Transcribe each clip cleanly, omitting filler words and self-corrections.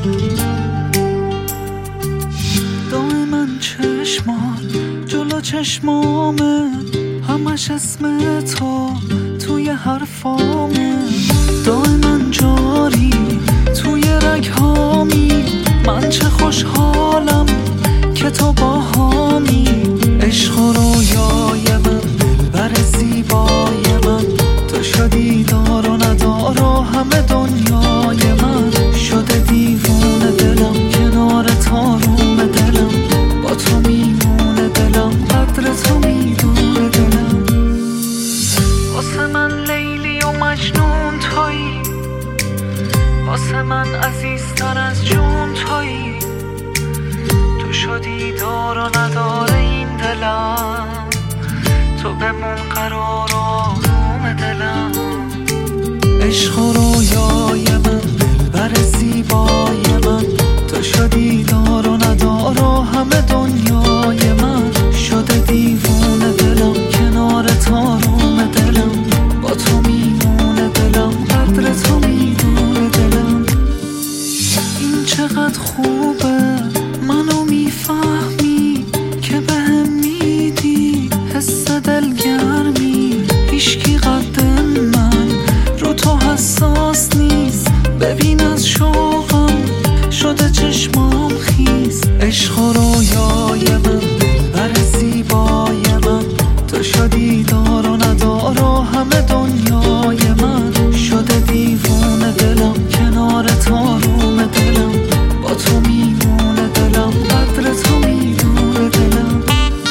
دائما چشمان جلو چشمامه، همش اسم توی حرفامه، دائما جاری توی رگهامی. من چه خوشحالم که تو باهامی، عشق و رویای من، دلبر زیبای من، تو شدی دار و ندار و همه دنیای من. شده دیوونه دلم کنار تاروم دلم، با تو میمونه دلم، قدر تو میدونه دلم. واسه من لیلی و مجنون تویی، واسه من عزیزتر از جون تویی. تو شدی دار و ندار این دلم، تو بمون قرار و آروم دلم. عشق و رویای من، دلبر زیبای من، تو شدی دار و ندار و همه دنیای من. شده دیوونه دلم کنار تاروم دلم، با تو میمونه دلم، قدر تو میدونه دلم. این چقدر خوبه منو میفهمی که بهم میدی حس دلگرمی. هیچکی قد من رو تو حساس نیست، ببین از شوقم شده چشمام خیس. عشق و رویای من، دلبر زیبای من، تو شدی دار و ندار و همه دنیای من. شده دیوونه دلم کنار تاروم دلم، با تو میمونه دلم، قدر تو میدونه دلم.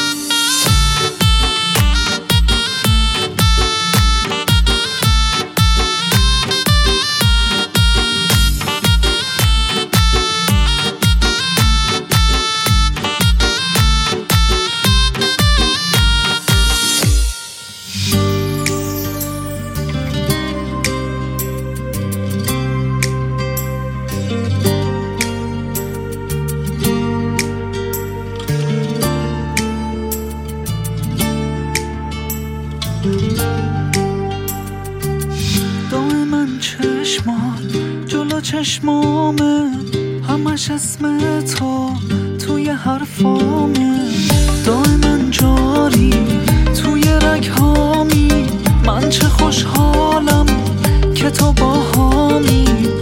دائما چشمان جلو چشمامه، همش اسم توی حرفامه، دائما جاری توی رگهامی. من چه خوشحالم که تو باهامی،